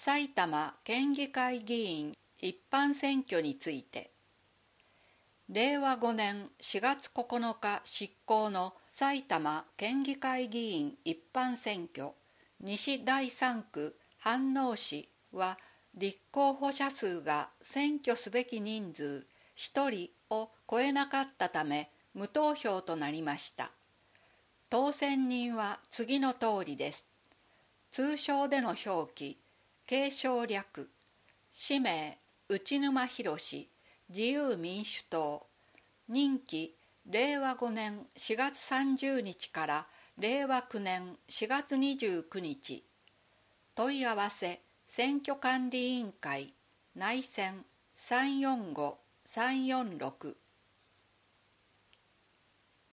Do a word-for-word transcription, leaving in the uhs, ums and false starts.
埼玉県議会議員一般選挙について、れいわごねんしがつここのか執行の埼玉県議会議員一般選挙西だいさんく飯能市は、立候補者数が選挙すべき人数ひとりを超えなかったため無投票となりました。当選人は次の通りです。通称での表記、継承略、氏名、内沼博史、自由民主党、任期、れいわごねんしがつさんじゅうにちかられいわきゅうねんしがつにじゅうくにち。問い合わせ、選挙管理委員会、内線さんよんごさんよんろく